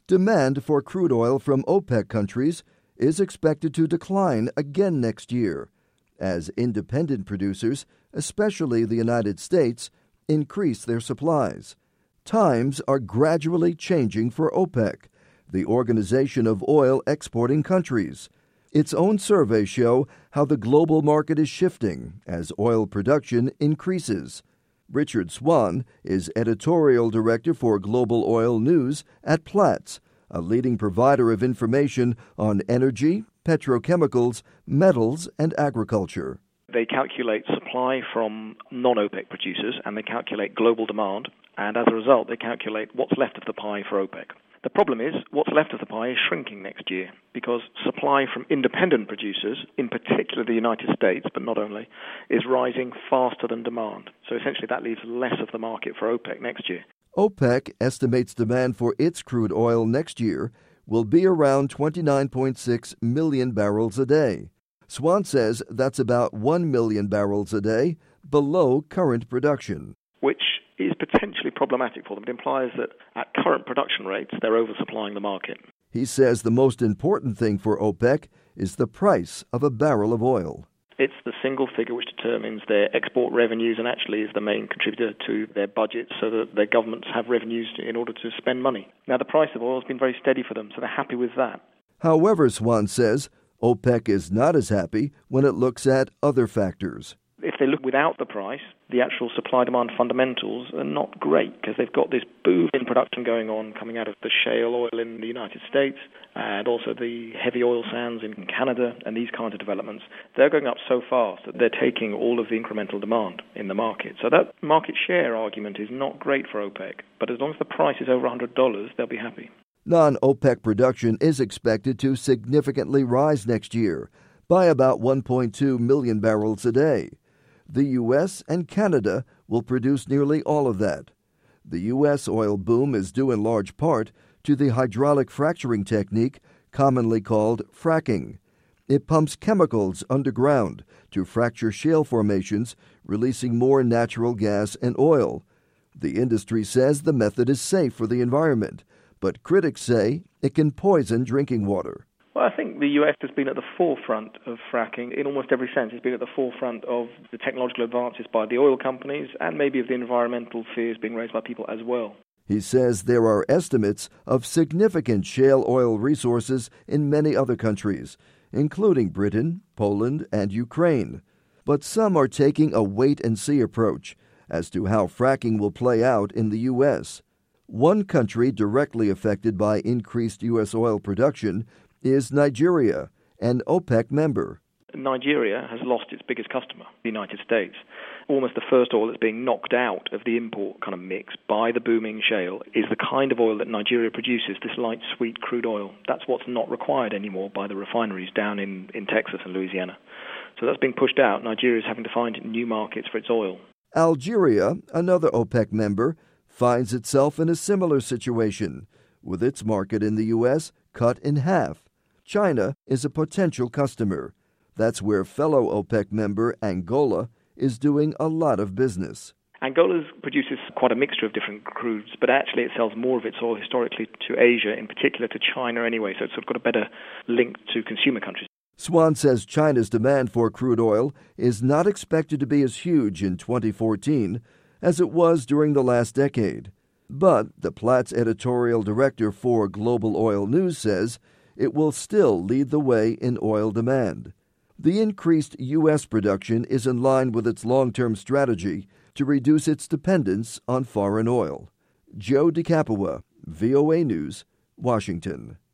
Demand for crude oil from OPEC countries is expected to decline again next year as independent producers, especially the United States, increase their supplies. Times are gradually changing for OPEC, the Organization of Oil Exporting Countries. Its own surveys show how the global market is shifting as oil production increases. Richard Swan is editorial director for Global Oil News at Platts, a leading provider of information on energy, petrochemicals, metals, and agriculture. They calculate supply from non-OPEC producers, and they calculate global demand, and as a result, they calculate what's left of the pie for OPEC. The problem is, what's left of the pie is shrinking next year because supply from independent producers, in particular the United States, but not only, is rising faster than demand. So essentially that leaves less of the market for OPEC next year. OPEC estimates demand for its crude oil next year will be around 29.6 million barrels a day. Swan says that's about 1 million barrels a day below current production, which is potentially problematic for them. It implies that at current production rates, they're oversupplying the market. He says the most important thing for OPEC is the price of a barrel of oil. It's the single figure which determines their export revenues and actually is the main contributor to their budget so that their governments have revenues in order to spend money. Now, the price of oil has been very steady for them, so they're happy with that. However, Swan says OPEC is not as happy when it looks at other factors. If they look without the price, the actual supply-demand fundamentals are not great because they've got this boom in production going on coming out of the shale oil in the United States and also the heavy oil sands in Canada and these kinds of developments. They're going up so fast that they're taking all of the incremental demand in the market. So that market share argument is not great for OPEC, but as long as the price is over $100, they'll be happy. Non-OPEC production is expected to significantly rise next year by about 1.2 million barrels a day. The U.S. and Canada will produce nearly all of that. The U.S. oil boom is due in large part to the hydraulic fracturing technique commonly called fracking. It pumps chemicals underground to fracture shale formations, releasing more natural gas and oil. The industry says the method is safe for the environment, but critics say it can poison drinking water. Well, I think the U.S. has been at the forefront of fracking in almost every sense. It's been at the forefront of the technological advances by the oil companies and maybe of the environmental fears being raised by people as well. He says there are estimates of significant shale oil resources in many other countries, including Britain, Poland, and Ukraine. But some are taking a wait-and-see approach as to how fracking will play out in the U.S. One country directly affected by increased U.S. oil production is Nigeria, an OPEC member. Nigeria has lost its biggest customer, the United States. Almost the first oil that's being knocked out of the import kind of mix by the booming shale is the kind of oil that Nigeria produces, this light, sweet crude oil. That's what's not required anymore by the refineries down in Texas and Louisiana. So that's being pushed out. Nigeria is having to find new markets for its oil. Algeria, another OPEC member, finds itself in a similar situation, with its market in the U.S. cut in half. China is a potential customer. That's where fellow OPEC member Angola is doing a lot of business. Angola produces quite a mixture of different crudes, but actually it sells more of its oil historically to Asia, in particular to China anyway, so it's sort of got a better link to consumer countries. Swan says China's demand for crude oil is not expected to be as huge in 2014 as it was during the last decade. But the Platts editorial director for Global Oil News says it will still lead the way in oil demand. The increased U.S. production is in line with its long-term strategy to reduce its dependence on foreign oil. Joe DeCapua, VOA News, Washington.